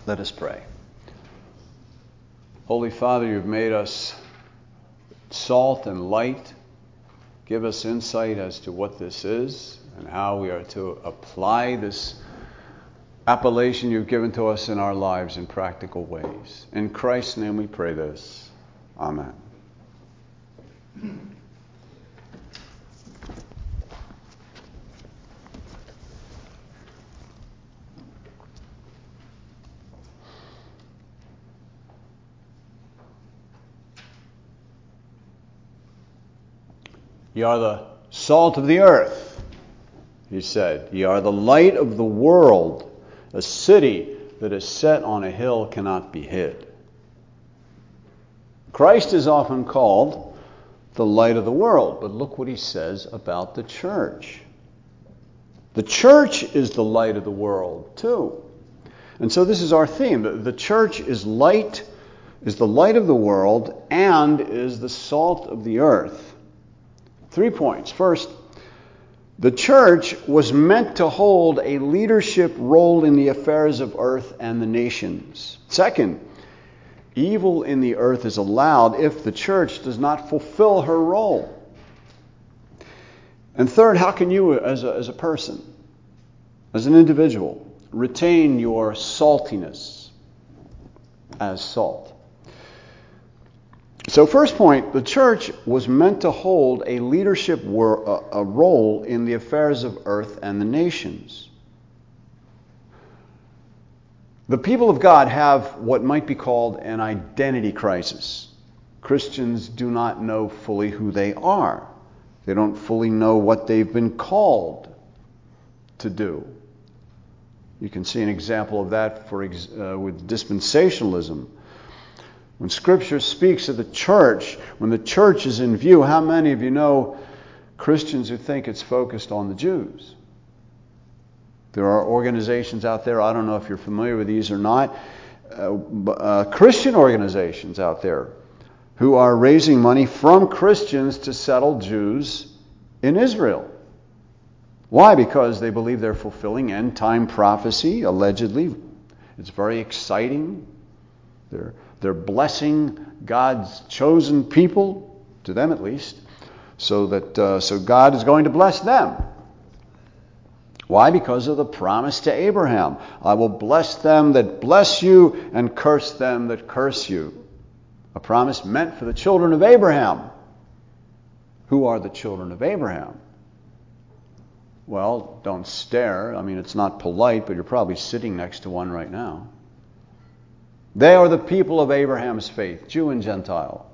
Let us pray. Holy Father, you've made us salt and light. Give us insight as to what this is and how we are to apply this appellation you've given to us in our lives in practical ways. In Christ's name we pray this. Amen. Ye are the salt of the earth, he said. Ye are the light of the world. A city that is set on a hill cannot be hid. Christ is often called the light of the world, but look what he says about the church. The church is the light of the world, too. And so this is our theme. The church is light, is the light of the world, and is the salt of the earth. 3 points. First, the church was meant to hold a leadership role in the affairs of earth and the nations. Second, evil in the earth is allowed if the church does not fulfill her role. And third, how can you as a person, as an individual, retain your saltiness as salt? So first point, the church was meant to hold a leadership role in the affairs of earth and the nations. The people of God have what might be called an identity crisis. Christians do not know fully who they are. They don't fully know what they've been called to do. You can see an example of that with dispensationalism. When Scripture speaks of the church, when the church is in view, how many of you know Christians who think it's focused on the Jews? There are organizations out there, I don't know if you're familiar with these or not, Christian organizations out there who are raising money from Christians to settle Jews in Israel. Why? Because they believe they're fulfilling end-time prophecy, allegedly. It's very exciting. They're blessing God's chosen people, to them at least, so God is going to bless them. Why? Because of the promise to Abraham. I will bless them that bless you and curse them that curse you. A promise meant for the children of Abraham. Who are the children of Abraham? Well, don't stare. I mean, it's not polite, but you're probably sitting next to one right now. They are the people of Abraham's faith, Jew and Gentile.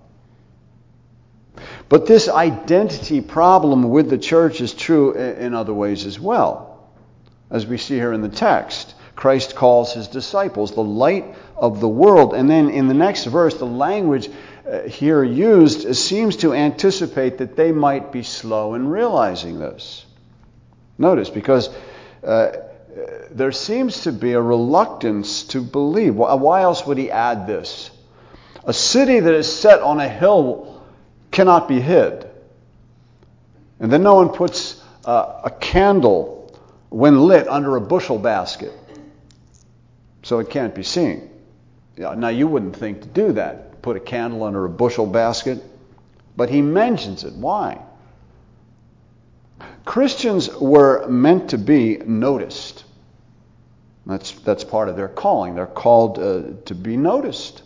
But this identity problem with the church is true in other ways as well. As we see here in the text, Christ calls his disciples the light of the world. And then in the next verse, the language here used seems to anticipate that they might be slow in realizing this. Notice, because there seems to be a reluctance to believe. Why else would he add this? A city that is set on a hill cannot be hid. And then no one puts a candle when lit under a bushel basket, so it can't be seen. Now you wouldn't think to do that, put a candle under a bushel basket, but he mentions it. Why? Christians were meant to be noticed. That's part of their calling. They're called to be noticed.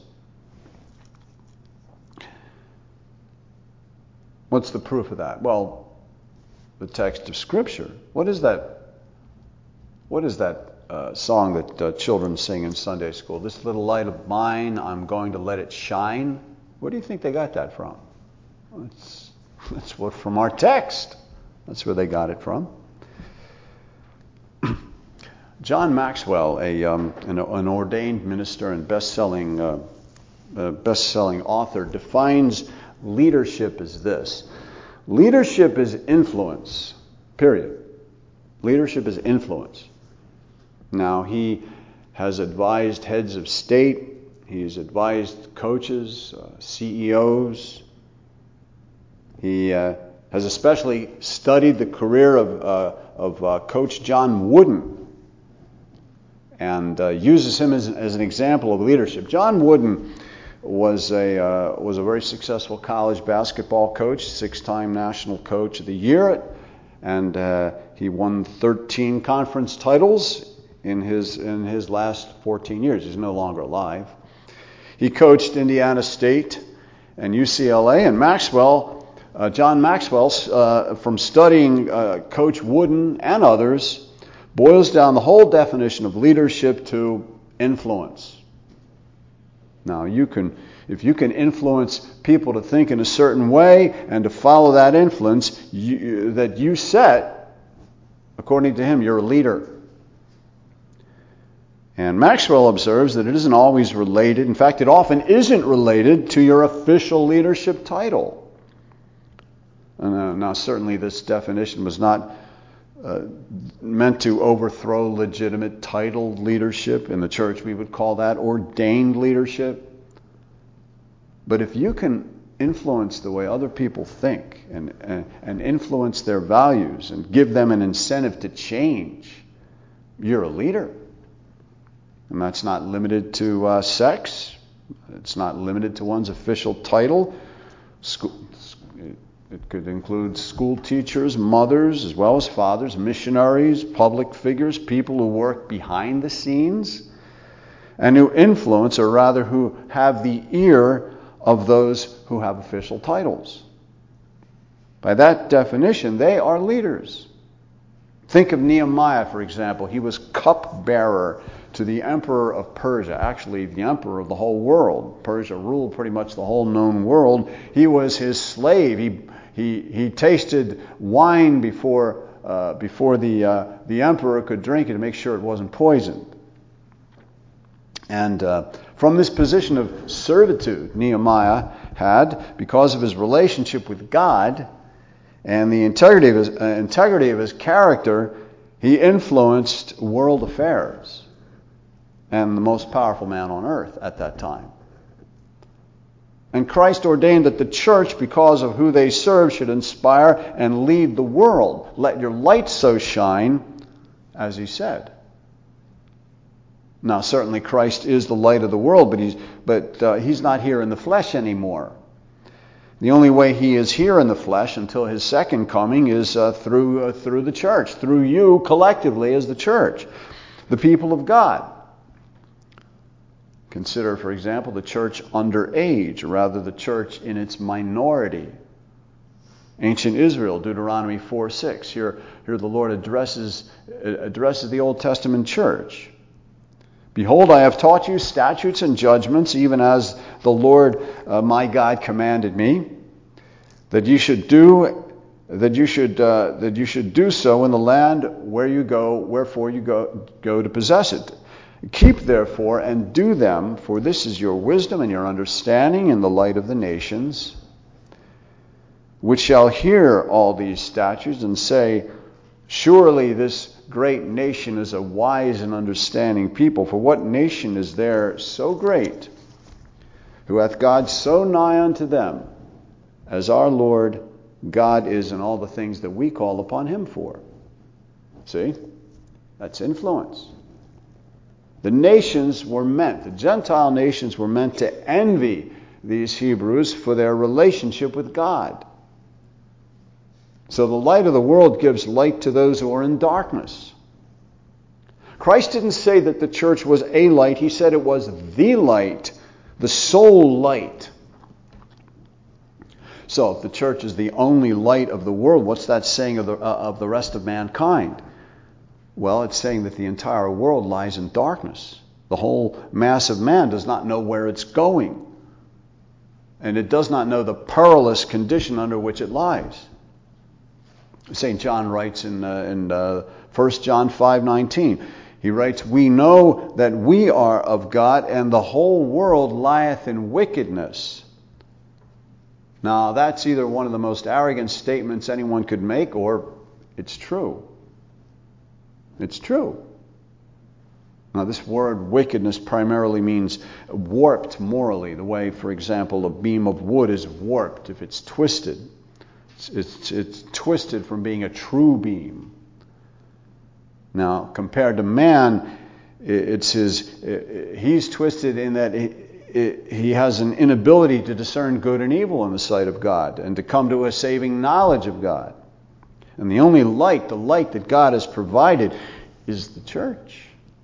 What's the proof of that? Well, the text of Scripture. What is that song that children sing in Sunday school? This little light of mine, I'm going to let it shine. Where do you think they got that from? That's from our text. That's where they got it from. John Maxwell, an ordained minister and best-selling author, defines leadership as this. Leadership is influence, period. Leadership is influence. Now, he has advised heads of state, he has advised coaches, CEOs. He has especially studied the career of Coach John Wooden. and uses him as an example of leadership. John Wooden was a very successful college basketball coach, 6-time National Coach of the Year, and he won 13 conference titles in his last 14 years. He's no longer alive. He coached Indiana State and UCLA, and John Maxwell, from studying Coach Wooden and others, boils down the whole definition of leadership to influence. Now, if you can influence people to think in a certain way and to follow that influence that you set, according to him, you're a leader. And Maxwell observes that it isn't always related. In fact, it often isn't related to your official leadership title. Now, certainly this definition was not meant to overthrow legitimate titled leadership. In the church, we would call that ordained leadership. But if you can influence the way other people think and influence their values and give them an incentive to change, you're a leader. And that's not limited to sex. It's not limited to one's official title. It could include school teachers, mothers, as well as fathers, missionaries, public figures, people who work behind the scenes and who influence, or rather who have the ear of those who have official titles. By that definition, they are leaders. Think of Nehemiah, for example. He was cupbearer to the emperor of Persia, actually the emperor of the whole world. Persia ruled pretty much the whole known world. He was his slave. He tasted wine before the emperor could drink it to make sure it wasn't poisoned. And from this position of servitude, Nehemiah had, because of his relationship with God and the integrity of his character, he influenced world affairs and the most powerful man on earth at that time. And Christ ordained that the church, because of who they serve, should inspire and lead the world. Let your light so shine, as he said. Now, certainly Christ is the light of the world, but he's not here in the flesh anymore. The only way he is here in the flesh until his second coming is through the church, through you collectively as the church, the people of God. Consider, for example, the church under age, or rather the church in its minority. Ancient Israel, Deuteronomy 4:6. Here the Lord addresses the Old Testament church. Behold, I have taught you statutes and judgments, even as the Lord my God commanded me, that you should do so in the land where you go, wherefore you go to possess it. Keep therefore and do them, for this is your wisdom and your understanding in the light of the nations, which shall hear all these statutes and say, surely this great nation is a wise and understanding people. For what nation is there so great, who hath God so nigh unto them, as our Lord God is in all the things that we call upon him for? See? That's influence. The Gentile nations were meant to envy these Hebrews for their relationship with God. So the light of the world gives light to those who are in darkness. Christ didn't say that the church was a light. He said it was the light, the sole light. So if the church is the only light of the world, what's that saying of the rest of mankind? Well, it's saying that the entire world lies in darkness. The whole mass of man does not know where it's going. And it does not know the perilous condition under which it lies. St. John writes in 1 John 5:19, he writes, we know that we are of God, and the whole world lieth in wickedness. Now, that's either one of the most arrogant statements anyone could make, or it's true. It's true. Now, this word wickedness primarily means warped morally, the way, for example, a beam of wood is warped if it's twisted. It's twisted from being a true beam. Now, compared to man, He's twisted in that he has an inability to discern good and evil in the sight of God and to come to a saving knowledge of God. And the only light, the light that God has provided, is the church.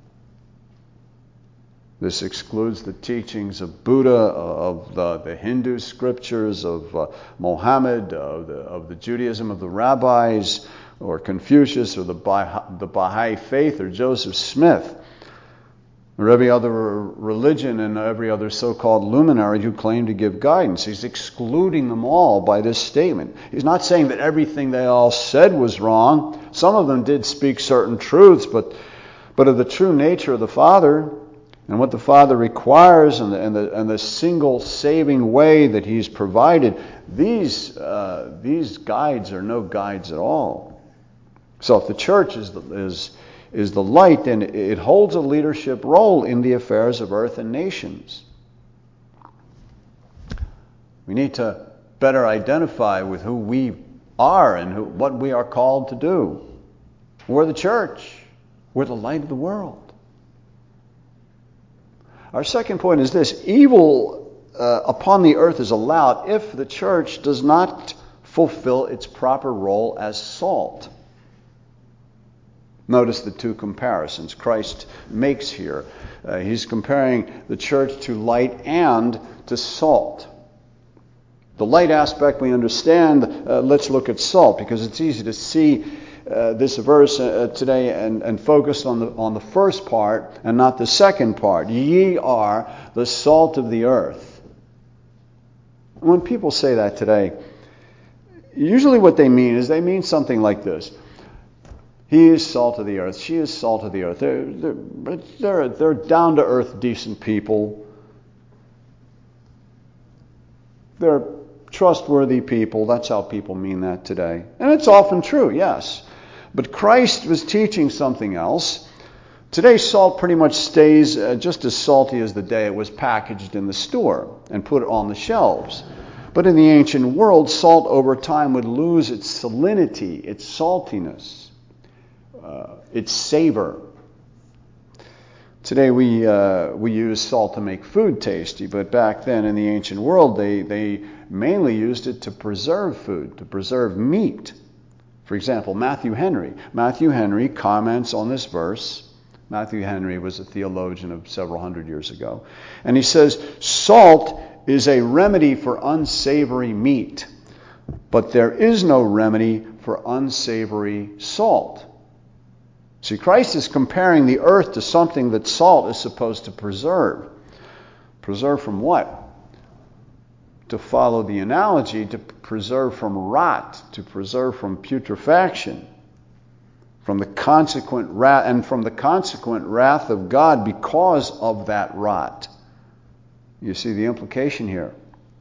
This excludes the teachings of Buddha, of the Hindu scriptures, of Mohammed, of the Judaism of the rabbis, or Confucius, or the Baha'i faith, or Joseph Smith, or every other religion and every other so-called luminary who claim to give guidance. He's excluding them all by this statement. He's not saying that everything they all said was wrong. Some of them did speak certain truths, but of the true nature of the Father and what the Father requires and the single saving way that He's provided, these guides are no guides at all. So if the church is the light, then it holds a leadership role in the affairs of earth and nations. We need to better identify with who we are and what we are called to do. We're the church. We're the light of the world. Our second point is this: evil upon the earth is allowed if the church does not fulfill its proper role as salt. Notice the two comparisons Christ makes here. He's comparing the church to light and to salt. The light aspect we understand. Let's look at salt, because it's easy to see this verse today and focus on the first part and not the second part. Ye are the salt of the earth. When people say that today, usually what they mean is something like this: he is salt of the earth. She is salt of the earth. They're down to earth, decent people. They're trustworthy people. That's how people mean that today, and it's often true. Yes. But Christ was teaching something else. Today, salt pretty much stays just as salty as the day it was packaged in the store and put on the shelves. But in the ancient world, salt over time would lose its salinity, its saltiness, its savor. Today, we use salt to make food tasty, but back then in the ancient world, they mainly used it to preserve food, to preserve meat. For example, Matthew Henry. Matthew Henry comments on this verse. Matthew Henry was a theologian of several hundred years ago. And he says, salt is a remedy for unsavory meat, but there is no remedy for unsavory salt. See, Christ is comparing the earth to something that salt is supposed to preserve. Preserve from what? To follow the analogy, to preserve from rot, to preserve from putrefaction, from the consequent wrath, and from the consequent wrath of God because of that rot. You see the implication here.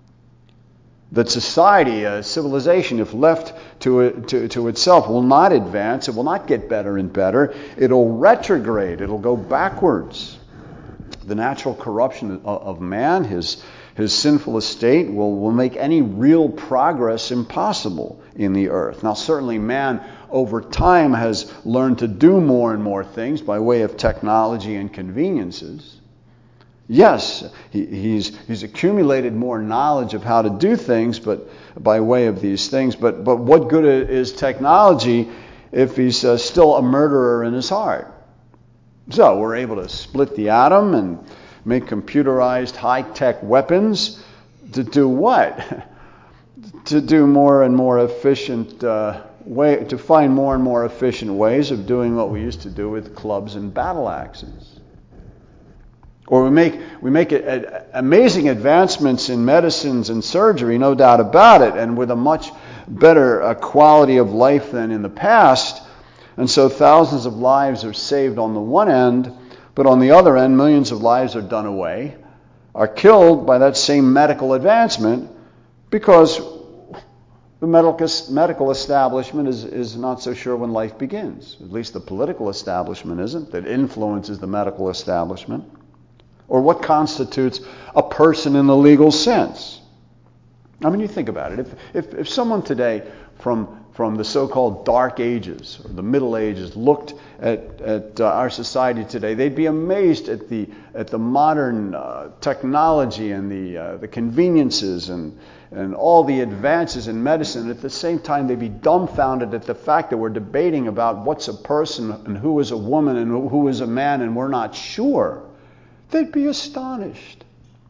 That society, civilization, if left to itself, will not advance. It will not get better and better. It'll retrograde. It'll go backwards. The natural corruption of man, his sinful estate, will make any real progress impossible in the earth. Now, certainly man over time has learned to do more and more things by way of technology and conveniences. Yes, he's accumulated more knowledge of how to do things, but by way of these things. But what good is technology if he's still a murderer in his heart? So we're able to split the atom and make computerized high-tech weapons to do what? To do more and more efficient to find more and more efficient ways of doing what we used to do with clubs and battle axes. Or we make amazing advancements in medicines and surgery, no doubt about it, and with a much better quality of life than in the past. And so thousands of lives are saved on the one end, but on the other end, millions of lives are done away, are killed by that same medical advancement, because the medical establishment is not so sure when life begins. At least the political establishment isn't, that influences the medical establishment. Or what constitutes a person in the legal sense. I mean, you think about it. If someone today from from the so-called Dark Ages or the Middle Ages looked at our society today, they'd be amazed at the modern technology and the conveniences and all the advances in medicine. At the same time, they'd be dumbfounded at the fact that we're debating about what's a person and who is a woman and who is a man, and we're not sure. They'd be astonished.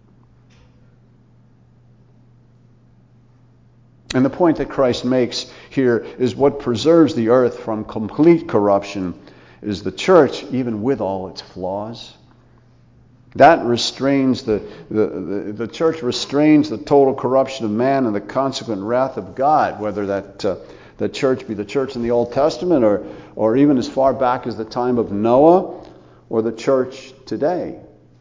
And the point that Christ makes here is what preserves the earth from complete corruption is the church, even with all its flaws. That restrains the church restrains the total corruption of man and the consequent wrath of God, whether that church be the church in the Old Testament or even as far back as the time of Noah or the church today.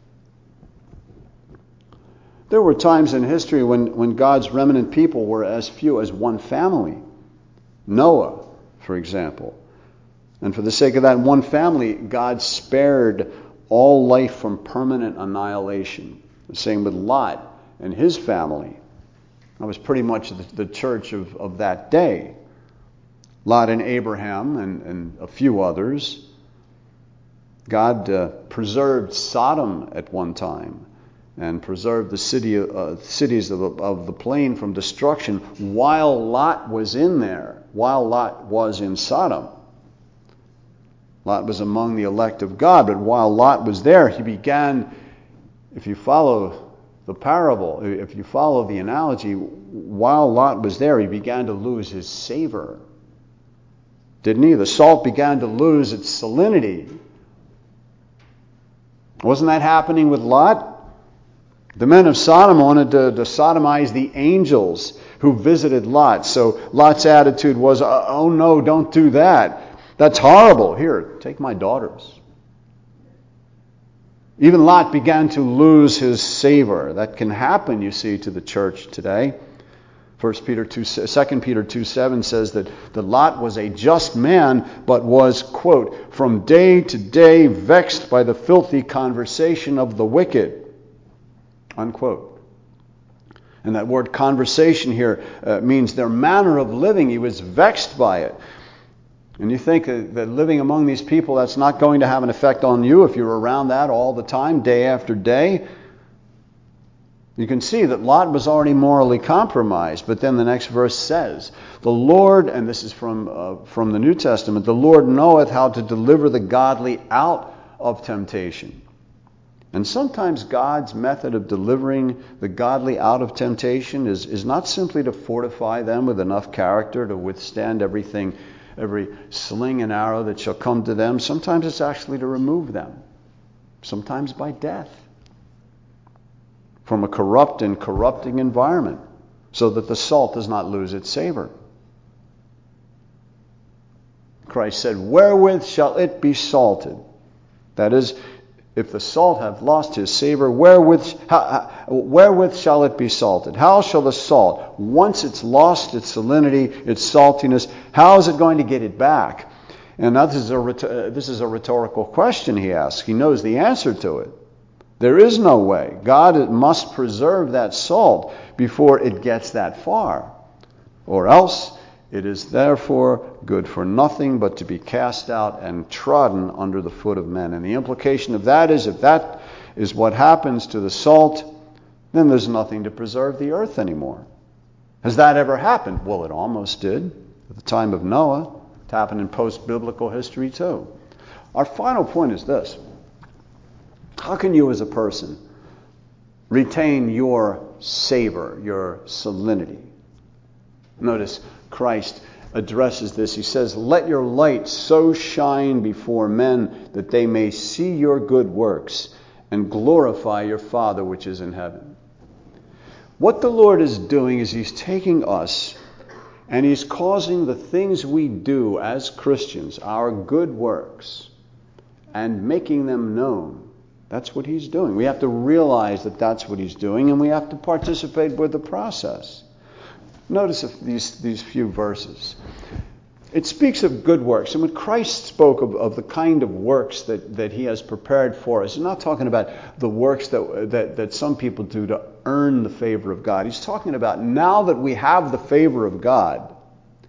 There were times in history when God's remnant people were as few as one family. Noah, for example. And for the sake of that one family, God spared all life from permanent annihilation. The same with Lot and his family. That was pretty much the church of that day. Lot and Abraham and a few others. God preserved Sodom at one time and preserved the cities of the plain from destruction while Lot was in there, while Lot was in Sodom. Lot was among the elect of God, but while Lot was there, he began, if you follow the parable, if you follow the analogy, while Lot was there, he began to lose his savor. Didn't he? The salt began to lose its salinity. Wasn't that happening with Lot? The men of Sodom wanted to sodomize the angels who visited Lot. So Lot's attitude was, oh no, don't do that. That's horrible. Here, take my daughters. Even Lot began to lose his savor. That can happen, you see, to the church today. 2 Peter 2:7 says that Lot was a just man, but was, quote, from day to day vexed by the filthy conversation of the wicked. Unquote. And that word conversation here means their manner of living. He was vexed by it. And you think that living among these people, that's not going to have an effect on you if you're around that all the time, day after day. You can see that Lot was already morally compromised. But then the next verse says, the Lord, and this is from the New Testament, the Lord knoweth how to deliver the godly out of temptation. And sometimes God's method of delivering the godly out of temptation is not simply to fortify them with enough character to withstand everything, every sling and arrow that shall come to them. Sometimes it's actually to remove them, sometimes by death, from a corrupt and corrupting environment, so that the salt does not lose its savor. Christ said, wherewith shall it be salted? That is, if the salt have lost his savor, wherewith shall it be salted? How shall the salt, once it's lost its salinity, its saltiness, how is it going to get it back? And now this is a rhetorical question he asks. He knows the answer to it. There is no way. God must preserve that salt before it gets that far. Or else it is therefore good for nothing but to be cast out and trodden under the foot of men. And the implication of that is, if that is what happens to the salt, then there's nothing to preserve the earth anymore. Has that ever happened? Well, it almost did at the time of Noah. It happened in post-biblical history too. Our final point is this. How can you as a person retain your savor, your salinity? Notice Christ addresses this. He says, let your light so shine before men that they may see your good works and glorify your Father which is in heaven. What the Lord is doing is he's taking us and he's causing the things we do as Christians, our good works, and making them known. That's what he's doing. We have to realize that that's what he's doing, and we have to participate with the process. Notice these few verses. It speaks of good works. And when Christ spoke of the kind of works that he has prepared for us, he's not talking about the works that some people do to earn the favor of God. He's talking about now that we have the favor of God,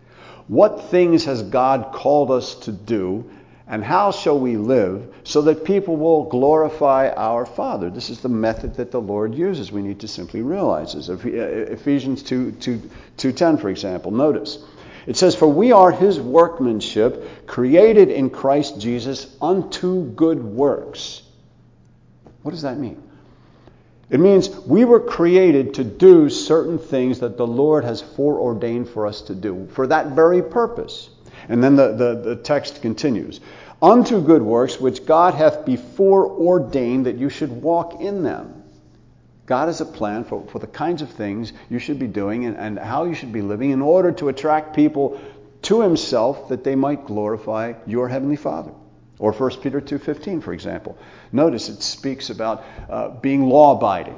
What things has God called us to do, and how shall we live so that people will glorify our Father? This is the method that the Lord uses. We need to simply realize this. Ephesians 2:10, for example. Notice. It says, "For we are his workmanship, created in Christ Jesus unto good works." What does that mean? It means we were created to do certain things that the Lord has foreordained for us to do for that very purpose. And then the text continues. "Unto good works which God hath before ordained that you should walk in them." God has a plan for the kinds of things you should be doing and how you should be living in order to attract people to himself that they might glorify your heavenly Father. Or 1 Peter 2:15, for example. Notice it speaks about being law-abiding.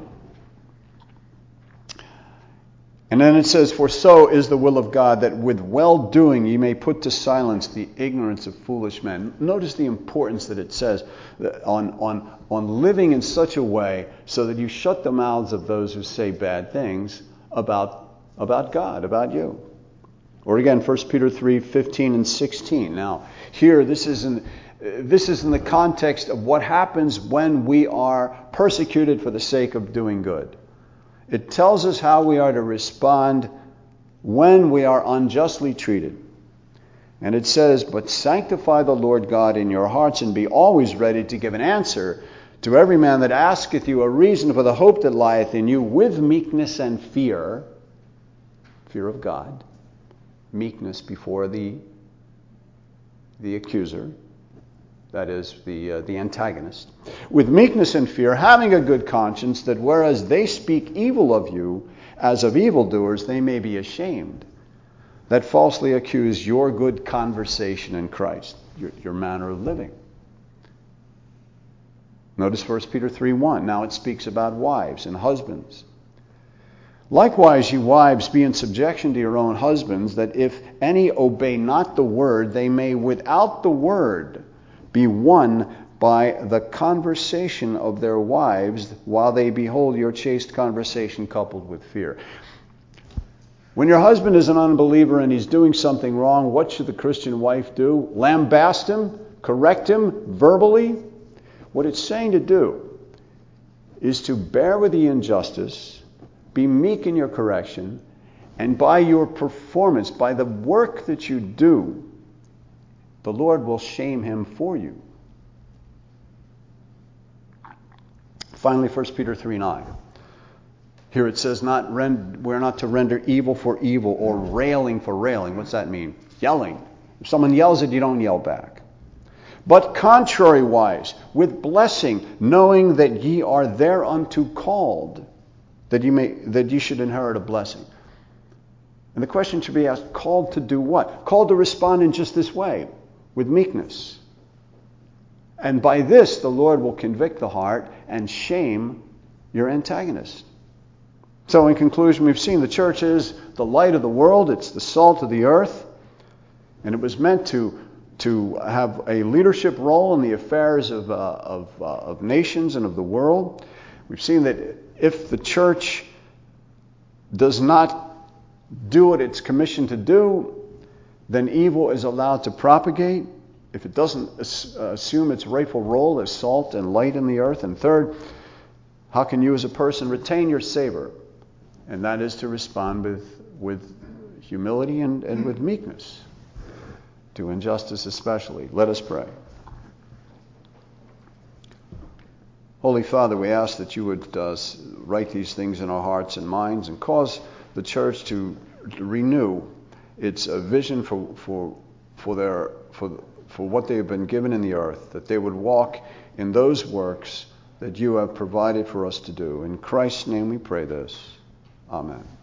And then it says, "For so is the will of God, that with well-doing ye may put to silence the ignorance of foolish men." Notice the importance that it says on living in such a way so that you shut the mouths of those who say bad things about God, about you. Or again, 1 Peter 3:15 and 16. Now, here, this is in the context of what happens when we are persecuted for the sake of doing good. It tells us how we are to respond when we are unjustly treated. And it says, "But sanctify the Lord God in your hearts, and be always ready to give an answer to every man that asketh you a reason for the hope that lieth in you, with meekness and fear." Fear of God. Meekness before the accuser. That is, the antagonist. "With meekness and fear, having a good conscience, that whereas they speak evil of you, as of evildoers, they may be ashamed, that falsely accuse your good conversation in Christ," your manner of living. Notice 1 Peter 3:1. Now it speaks about wives and husbands. "Likewise, you wives, be in subjection to your own husbands, that if any obey not the word, they may without the word be won by the conversation of their wives, while they behold your chaste conversation coupled with fear." When your husband is an unbeliever and he's doing something wrong, what should the Christian wife do? Lambast him? Correct him verbally? What it's saying to do is to bear with the injustice, be meek in your correction, and by your performance, by the work that you do, the Lord will shame him for you. Finally, 1 Peter 3:9. Here it says, we're not to render evil for evil or railing for railing. What's that mean? Yelling. If someone yells at you, don't yell back. "But contrariwise, with blessing, knowing that ye are thereunto called, that ye should inherit a blessing." And the question should be asked, called to do what? Called to respond in just this way, with meekness. And by this, the Lord will convict the heart and shame your antagonist. So in conclusion, we've seen the church is the light of the world. It's the salt of the earth. And it was meant to have a leadership role in the affairs of nations and of the world. We've seen that if the church does not do what it's commissioned to do, then evil is allowed to propagate if it doesn't assume its rightful role as salt and light in the earth. And third, how can you as a person retain your savor? And that is to respond with humility and with meekness to injustice especially. Let us pray. Holy Father, we ask that you would write these things in our hearts and minds and cause the church to renew its vision for what they have been given in the earth, that they would walk in those works that you have provided for us to do. In Christ's name we pray this. Amen.